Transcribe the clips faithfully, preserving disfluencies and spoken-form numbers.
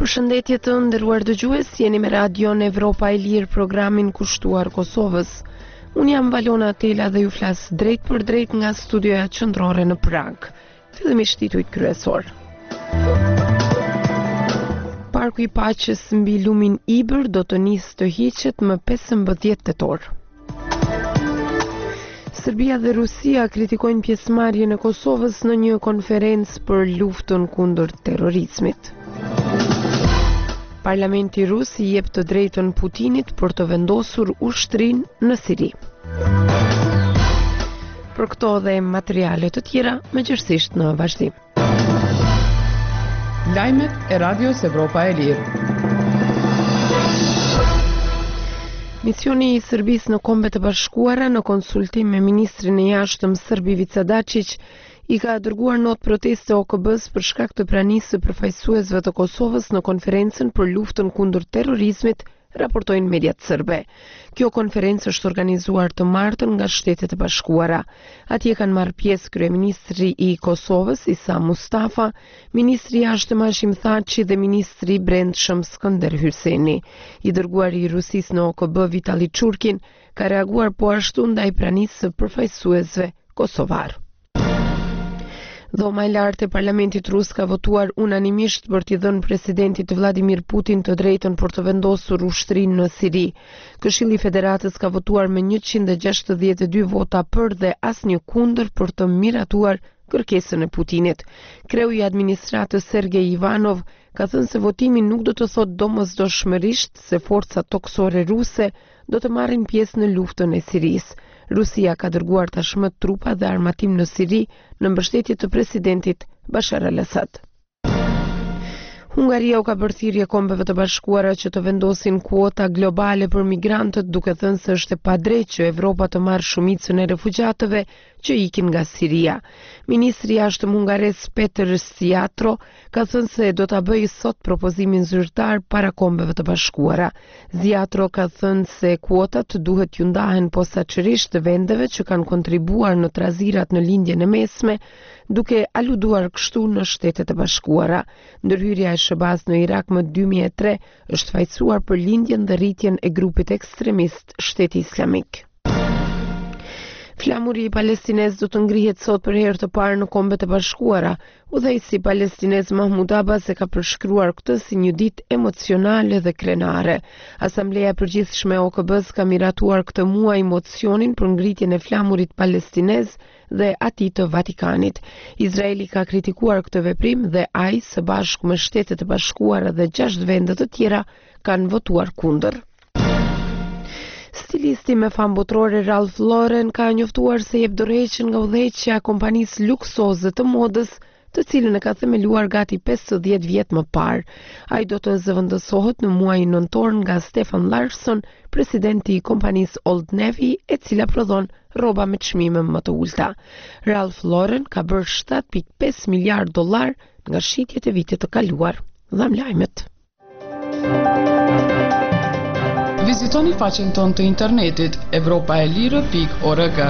Përshëndetje të nderuar dëgjues, jeni me Radion Evropa e Lirë, programin kushtuar Kosovës. Unë jam Valona Tela dhe ju flas drejt për drejt nga studioja qendrore në Prag. Fillimisht titujt kryesor. Parku i Paqes mbi lumin Ibër do të nisë të hiqet më pesëmbëdhjetë tetor. Serbia dhe Rusia kritikojnë pjesëmarrjen e Kosovës në një konferencë për luftën kundër terrorizmit. Parlamenti rus i jep të drejtën Putinit për të vendosur ushtrinë në Siri. Për këto dhe materiale të tjera, mëngjesisht në vazhdim. Lajmet e Radios Evropa e Lirë. Misioni i Serbisë në Kombet e Bashkuara në konsultim me ministrin e jashtëm serb Ivica Dačić i ka dërguar notë proteste O K B-s për shkak të pranisë së përfaqësuesve të Kosovës në konferencën për luftën kundër terrorizmit, raportojnë mediat serbe. Kjo konferencë është organizuar të martën nga Shtetet e Bashkuara. Atje kanë marrë pjesë kryeministri i Kosovës Isa Mustafa, ministri i jashtëm Hashim Thaçi dhe ministri i brendshëm Skënder Hyrseni. I dërguari i Rusisë në O K B Vitali Çurkin ka reaguar po ashtu ndaj pranisë së përfaqësuesve kosovar. Dhoma e lartë e Parlamentit rus ka votuar unanimisht për t'i dhënë presidentit Vladimir Putin të drejtën për të vendosur ushtrinë në Siri. Këshilli i Federatës ka votuar me njëqind e gjashtëdhjetë e dy vota për dhe asnjë kundër për të miratuar kërkesën e Putinit. Kreu i administratës Sergej Ivanov ka thënë se votimi nuk do të thotë domosdoshmërisht se forcat toksore ruse do të marrin pjesë në luftën e Sirisë. Rusia ka dërguar tashmë trupa dhe armatim në Siri në mbështetje të presidentit Bashar al-Assad. Hungaria u ka bërë thirrje Kombeve të Bashkuara që të vendosin kuota globale për migrantët, duke thënë se është e padrejtë që Evropa të marrë shumicën e refugjatëve që ikin nga Siria. Ministri i jashtëm hungares Peter Sziatro ka thënë se do ta bëjë sot propozimin zyrtar para Kombeve të Bashkuara. Sziatro ka thënë se kuotat duhet t'ju ndahen posaçërisht vendeve që kanë kontribuar në trazirat në lindjen e mesme, duke aluduar kështu në Shtetet e Bashkuara. Ndërhyrja e S B A-s në Irak më dy mijë e tre është fajsuar për lindjen dhe rritjen e grupit ekstremist Shteti Islamik. Flamuri i Palestinez do të ngrihet sot për herë të parë në Kombet e Bashkuara. Udhëheqësi palestinez Mahmud Abbas e ka përshkruar këtë si një ditë emocionale dhe krenare. Asambleja e Përgjithshme e O K B-s ka miratuar këtë muaj mocionin për ngritjen e flamurit palestinez dhe atij të Vatikanit. Izraeli ka kritikuar këtë veprim dhe ai së bashku me Shtetet e Bashkuara dhe gjashtë vende të tjera kanë votuar kundër. Stilisti me famë botërore Ralph Lauren ka njoftuar se jep dorëheqjen nga udhëheqja e kompanisë luksoze të modës, të cilën e ka themeluar gati pesëdhjetë vjet më parë. Ai do të zëvendësohet në muajin nëntor nga Stefan Larsson, presidenti i kompanisë Old Navy, e cila prodhon rroba me çmime më të ulta. Ralph Lauren ka bërë shtatë pikë pesë miliard dollar nga shitjet e vitit të kaluar. Dham lajmet. Vizitoni faqen tonë të internetit evropaelire pikë org.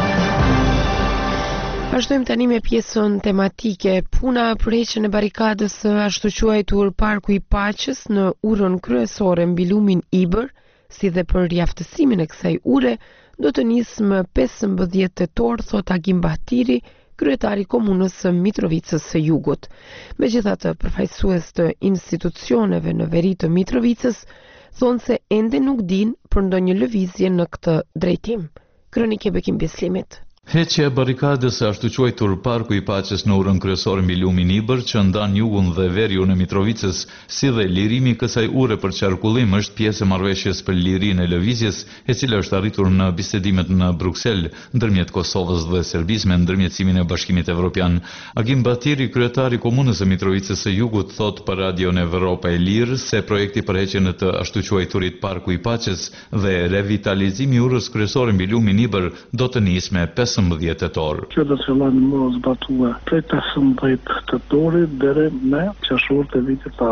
Vazhdojmë tani me pjesën tematike. Puna për heqjen e barikadës së ashtu quajtur Parku i Paqes në urën kryesore mbi lumin Ibër, si dhe për riaftësimin e kësaj ure, do të nisë më pesëmbëdhjetë tetor, thot Agim Bahtiri, kryetari i komunës së Mitrovicës së Jugut. Megjithatë, përfaqësues të institucioneve në veri të Mitrovicës thonë se ende nuk din për ndonjë lëvizje në këtë drejtim. Kronike Bekim Bislimit. Heqja e barikadës së ashtu quajtur Parku i Paqes në urën kryesore mbi lumin Ibër, që ndan jugun dhe veriun e Mitrovicës, si dhe lirimi i kësaj ure për qarkullim, është pjesë e marrëveshjes për lirinë e lëvizjes, e cila është arritur në bisedimet në Bruksel ndërmjet Kosovës dhe Serbisë me ndërmjetësimin e Bashkimit Evropian. Agim Bahtiri, kryetari i komunës së Mitrovicës së Jugut, thot për Radion Evropa e Lirë se projekti për heqjen e të ashtu quajturit Parku i Paqes dhe revitalizimi i urës kryesore mbi lumin Ibër do të nisë me pesëmbëdhjetë tetor. Kjo do të fillojë në më zbatuar prej pesëmbëdhjetë tetorit deri në qershor të vitit tashëm.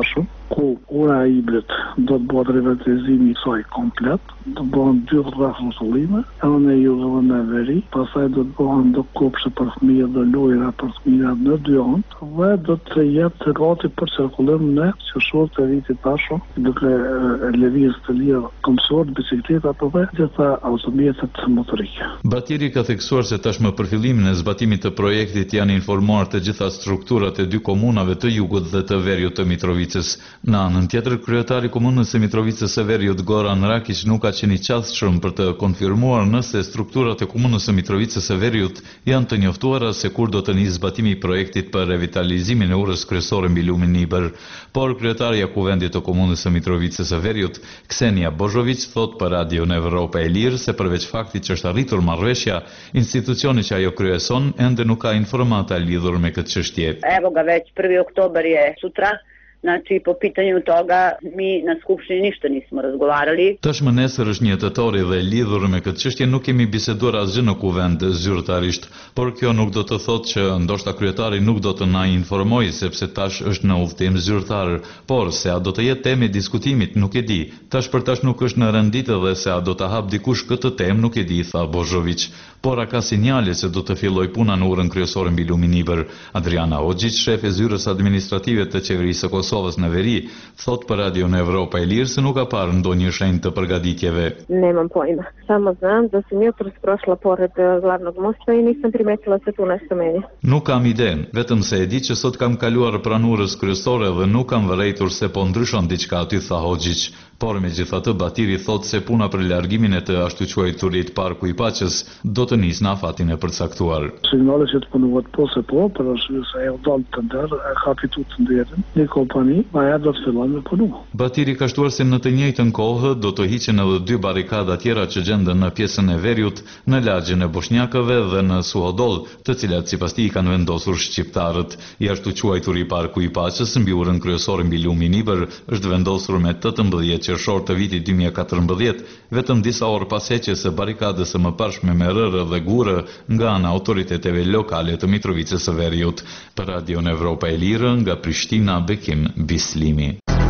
ku ura e hibrit do të bëhet privatizimi i saj komplet, do bëhen dy rreth rrotullime, edhe në jug edhe në veri, pastaj do të bëhen do kopshe për fëmijët dhe lojra për fëmijët në dy anë, dhe do të jetë gati për qarkullim në qershor të vitit tashëm, duke lëvizje të lirë komsor, bicikleta apo dhe gjitha automjetet motorike. Batieri ka theksuar se tashmë për fillimin e zbatimit të projektit janë informuar të gjitha strukturat e dy komunave të jugut dhe të veriut të Mitrovicës. Në anën tjetër, kryetari i komunës së Mitrovicës së Veriut Goran Rakić nuk ka qenë i qashtshëm për të konfirmuar nëse strukturat e komunës së Mitrovicës së Veriut janë të njoftuara se kur do të nisë zbatimi i projektit për revitalizimin e urës kryesore mbi lumin Niber. Por kryetaria e kuvendit të komunës së Mitrovicës së Veriut, Ksenia Bozhović, thot për Radion Evropa e Lirë se përveç faktit që është arritur marrëveshja, institucioni që ajo kryeson ende nuk ka informata lidhur me këtë çështje. Evo ga već prvi oktobar je sutra. Znači, po pitanju toga, mi na Skupštini ništa nismo razgovarali. Tashmë nesër është një tetori dhe lidhur me këtë çështje nuk kemi biseduar asgjë në kuvend zyrtarisht, por kjo nuk do të thotë që ndoshta kryetari nuk do të na informojë sepse tash është në udhëtim zyrtar, por se a do të jetë temë e diskutimit nuk e di. Tash për tash nuk është në renditë dhe se a do ta hap dikush këtë temë nuk e di, tha Bozhović. Por a ka sinjale se do të filloj puna në urën kryesore mbi lumin Niber. Adriana Hoxhić, shef e zyrës administrative të qeverisë së Kosovës në veri, thot për Radion Evropa e Lirë se nuk ka parë ndonjë shenjë të përgatitjeve. Nemam pojma. Samo znam da sam jutros prošla pored glavnog mosta i nisam primetila se tu nešto menja. Nuk kam ide, vetëm se e di që sot kam kaluar pranë urës kryesore dhe nuk kam vërejtur se po ndryshon diçka aty, tha Hoxhić. Por megjithatë Batiri thot se puna për largimin e të ashtu quajturit Parku i Paqes do të nisë në afatin e përcaktuar. Signale që të punohet po se po, për arsye se e dal të ndër, e ka fitu të ndërën, një kompani, ma e do të fillon me punu. Batiri ka shtuar se në të njëjtën kohë do të hiqen edhe dy barikada tjera që gjenden në pjesën e Veriut, në lagjen e Boshnjakëve dhe në Suhodol, të cilat sipas tij kanë vendosur shqiptarët. I ashtu quajturi Parku i Paqes mbi urën kryesore mbi lumin Niber është vendosur me tetëmbëdhjetë qershor të vitit dy mijë e katërmbëdhjetë, vetëm disa orë pas heqjes së barikadës së mëparshme me rërë dhe gurë nga ana autoriteteve lokale të Mitrovicës së Veriut. Për Radion Evropa e Lirë, nga Prishtina, Bekim Bislimi.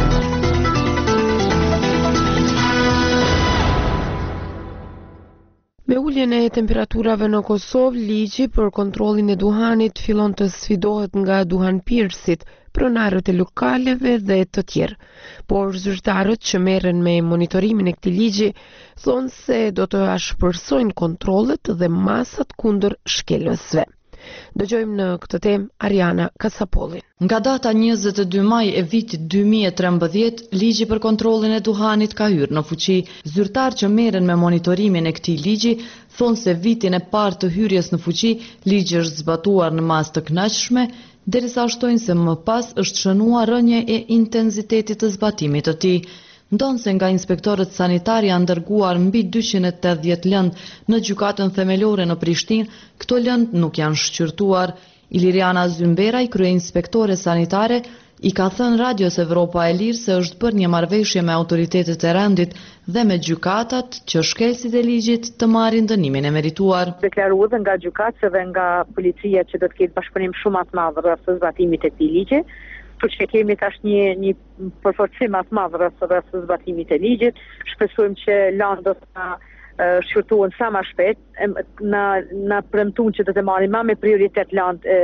Me uljen e temperaturave në Kosovë, ligji për kontrollin e duhanit fillon të sfidohet nga duhanpirësit, pronarët e lokaleve dhe të tjerë. Por zyrtarët që merren me monitorimin e këtij ligji thonë se do të ashpërsojnë kontrollet dhe masat kundër shkelësve. Dëgjojmë në këtë temë Ariana Kasapollin. Nga data njëzet e dy maj e vitit dy mijë e trembëdhjetë, ligji për kontrollin e duhanit ka hyrë në fuqi. Zyrtar që merren me monitorimin e këtij ligji thonë se vitin e parë të hyrjes në fuqi, ligji është zbatuar në masë të kënaqshme, derisa shtojnë se më pas është shënuar rënje e intensitetit të zbatimit të tij. Ndonë se nga inspektorët sanitari janë dërguar mbi dyqind e tetëdhjetë lëndë në gjykatën themelore në Prishtinë, këto lëndë nuk janë shqyrtuar. Iliriana Zymberaj, kryeinspektore sanitare, i ka thënë Radios Evropa e Lirë se është bërë një marrëveshje me autoritetet e rendit dhe me gjykatat që shkelësit e ligjit të marrin dënimin e merituar. Deklaruar dhe nga gjykatës dhe nga policia që do të ketë bashkëpunim shumë më të madh rreth zbatimit të këtij ligji. Për që kemi tash një, një përforcim më të madh rreth zbatimit të ligjit, shpresojmë që lëndët do të shqyrtohen sa më shpejt, na na premtuan që do të marrim më me prioritet lëndë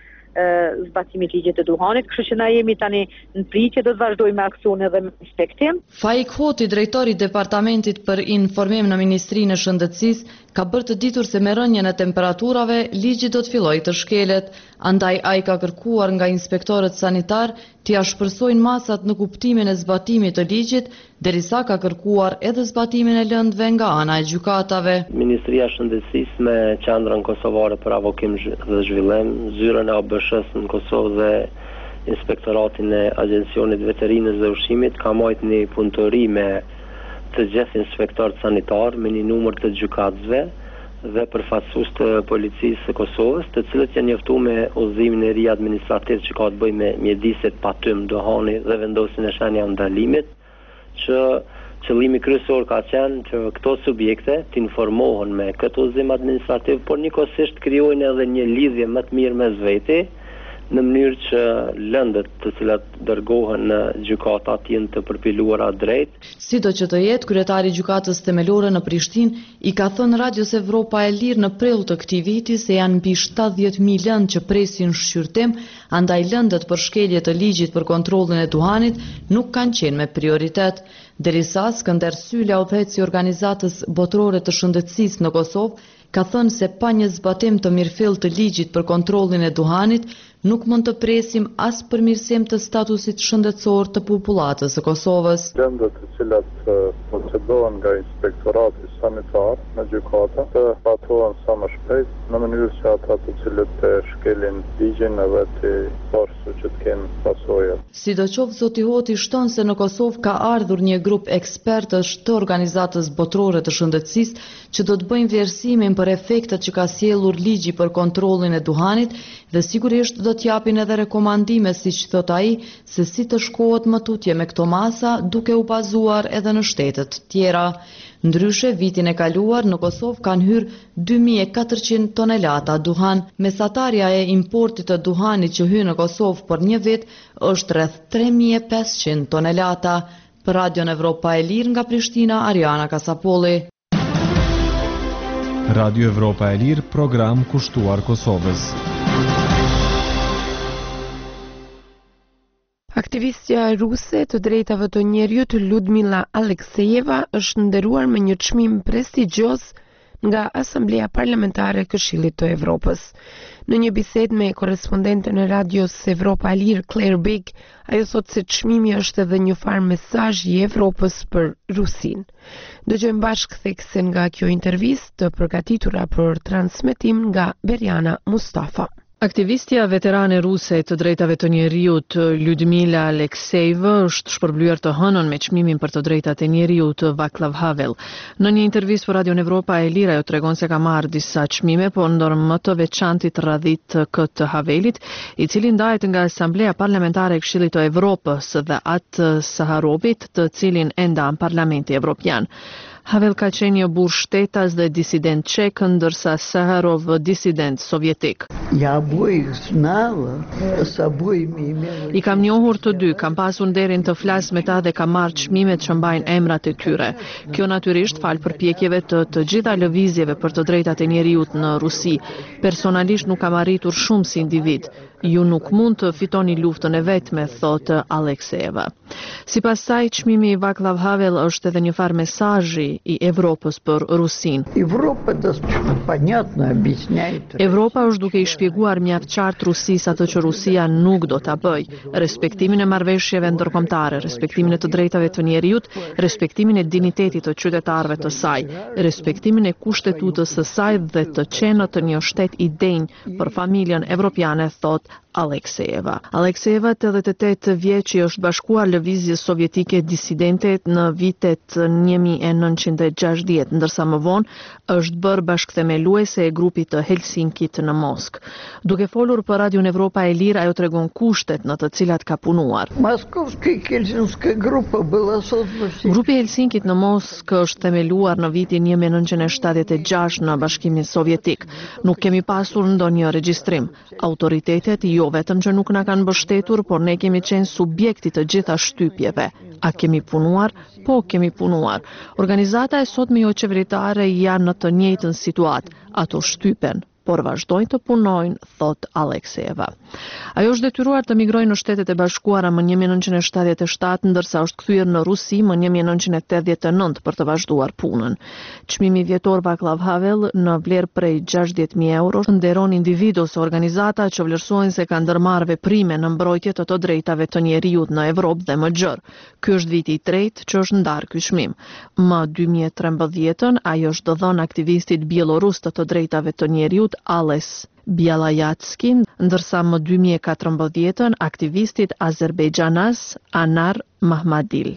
zbatimit ligjit të duhanit, kështu që na jemi tani në pritje, do të vazhdojmë me aksionin dhe me inspektim. Faik Hoti, drejtori i Departamentit për Informim në Ministrinë e Shëndetësisë, ka bërë të ditur se me rënjën e temperaturave, ligji do të fillojë të shkelet, andaj ai ka kërkuar nga inspektorët sanitar t'i ashpërsojnë masat në kuptimin e zbatimit të ligjit, derisa ka kërkuar edhe zbatimin e lëndëve nga ana e gjykatave. Ministria e Shëndetësisë me qendrën kosovare për avokim dhe zhvillim, zyrën e A B S-s në Kosovë dhe inspektoratin e Agjencionit Veterinës dhe Ushqimit ka marrë një punëtori me të gjithë inspektorët sanitar me një numër të gjykatësve dhe përfaqësues të policisë së Kosovës, të cilët janë njoftuar me udhëzimin e ri administrativ që ka të bëjë me mjediset patym duhani dhe vendosjen e shenja ndalimit, që qëllimi kryesor ka qenë që këto subjekte të informohen me këtë udhëzim administrativ, por njëkohësisht krijojnë edhe një lidhje më të mirë mes vete në mënyrë që lëndët të cilat dërgohen në gjykata të jenë të përpiluara drejt. Sido që të jetë, kryetari i gjykatës themelore në Prishtinë i ka thënë Radios Evropa e Lirë në prill të këtij viti se janë mbi shtatëdhjetë mijë lëndë që presin shqyrtim, andaj lëndët për shkelje të ligjit për kontrollin e duhanit nuk kanë qenë me prioritet. Derisa Skënder Sylla, udhëheqësi i organizatës botërore të shëndetësisë në Kosovë, ka thënë se pa një zbatim të mirëfillt të ligjit për kontrollin e duhanit, nuk mund të presim as përmirësim të statusit shëndetësor të popullatës së Kosovës. Lëndët të cilat procedohen nga inspektorati sanitar në gjykata të batohen sa më shpejt në mënyrë që ata të cilët të shkelin ligjin edhe të forsu që të kenë pasojat. Sidoqoftë, zoti Hoti shton se në Kosovë ka ardhur një grup ekspertësh të organizatës botërore të shëndetësisë që do të bëjnë vlerësimin për efektet që ka sjellur ligji për kontrollin e duhanit dhe sigurisht do të japin edhe rekomandime, siç thot ai, se si të shkohet më tutje me këto masa, duke u bazuar edhe në shtetet tjera. Ndryshe, vitin e kaluar në Kosovë kanë hyrë dy mijë e katërqind tonelata duhan. Mesatarja e importit të duhanit që hyn në Kosovë për një vit është rreth tre mijë e pesëqind tonelata. Për Radion Evropa e Lirë nga Prishtina, Ariana Kasapolli. Radio Evropa e Lirë, program kushtuar Kosovës. Aktivistja ruse të drejtave të njerëzit Ludmila Aleksejeva është nderuar me një çmim prestigjioz nga Asamblea Parlamentare e Këshillit të Evropës. Në një bisedë me korrespondenten e Radios Evropa e Lirë Claire Big, ajo thotë se çmimi është edhe një farë mesazh i Evropës për Rusinë. Dëgjojmë bashkë theksen nga kjo intervistë të përgatitura për transmetim nga Berjana Mustafa. Aktivistja veterane ruse të drejtave të njerëzit Ludmila Aleksejeva është shpërblyer të hënën me çmimin për të drejtat e njerëzit Václav Havel. Në një intervistë për Radion Evropa e Lirë, ajo tregon se ka marrë disa çmime, por ndër më të veçantit radhit këtë të Havelit, i cili ndahet nga Asamblea Parlamentare e Këshillit të Evropës dhe atë Saharovit, të cilin e ndan Parlamenti Evropian. Havel ka qenë një burr shtetas dhe disident çek, ndërsa Saharov disident sovjetik. Ja buj znala, sa buj mi I kam njohur të dy, kam pasur nderin të flas me ta dhe kam marrë çmimet që mbajnë emrat e tyre. Kjo natyrisht fal përpjekjeve të të gjitha lëvizjeve për të drejtat e njerëzit në Rusi. Personalisht nuk kam arritur shumë si individ. Ju nuk mund të fitoni luftën e vetme, thotë Aleksejeva. Sipas saj, çmimi i Václav Havel është edhe një farë mesazhi i Evropës për Rusinë. Европа достаточно понятно объясняет. Evropa është duke i shpjeguar mjaft qartë Rusisë atë që Rusia nuk do ta bëjë: respektimin e marrëveshjeve ndërkombëtare, respektimin e të drejtave të njerëzit, respektimin e dinitetit të qytetarëve të saj, respektimin e kushtetutës së saj dhe të qenë të një shtet i denjë për familjen evropiane, thot Aleksejeva. Aleksejeva, tetëdhjetë e tetë vjeç, është bashkuar lëvizjes sovjetike disidente në vitet një mijë e nëntëqind e gjashtëdhjetë, ndërsa më vonë është bërë bashkëthemeluese e grupit të Helsinkit në Moskë. Duke folur për Radion Evropa e Lirë, ajo tregon kushtet në të cilat ka punuar. Grupi Helsinkit në Moskë është themeluar në vitin një mijë e nëntëqind e shtatëdhjetë e gjashtë në Bashkimin Sovjetik. Nuk kemi pasur ndonjë regjistrim. Autoritetet jo vetëm që nuk na kanë mbështetur, por ne kemi qenë subjekti të gjitha shtypjeve. A kemi punuar? Po, kemi punuar. Organizata e sotme jo qeveritare janë në të njëjtën situatë. Ato shtypen, por vazhdojnë të punojnë, thot Aleksejeva. Ajo është detyruar të migrojë në Shtetet e Bashkuara më një mijë e nëntëqind e shtatëdhjetë e shtatë, ndërsa është kthyer në Rusi më një mijë e nëntëqind e tetëdhjetë e nëntë për të vazhduar punën. Çmimi vjetor Václav Havel në vlerë prej gjashtëdhjetë mijë euro nderon individu ose organizata që vlerësojnë se kanë ndërmarrë veprime në mbrojtje të të drejtave të njerëzit në Evropë dhe më gjerë. Ky është viti i tretë që është ndarë ky çmim. Më dy mijë e trembëdhjetën ajo është dhënë aktivistit bielorus të të drejtave të njerëzit Ales Bialayatski, ndërsa më dy mijë e katërmbëdhjetën aktivistit azerbejdxanas Anar Mahmadil.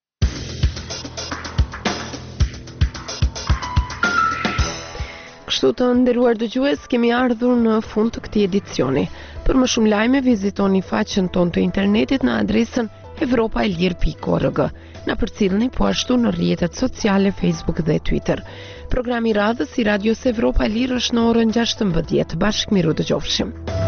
Kështu të nderuar dëgjues, kemi ardhur në fund të këtij edicioni. Për më shumë lajme, vizitoni faqen tonë të internetit në adresën evropa e lirë pikë org. Na përcjellni po ashtu në rrjetet sociale Facebook dhe Twitter. Programi radhës i Radios Evropa e Lirë është në orën gjashtëmbëdhjetë. Bashkë miru dëgjofshim.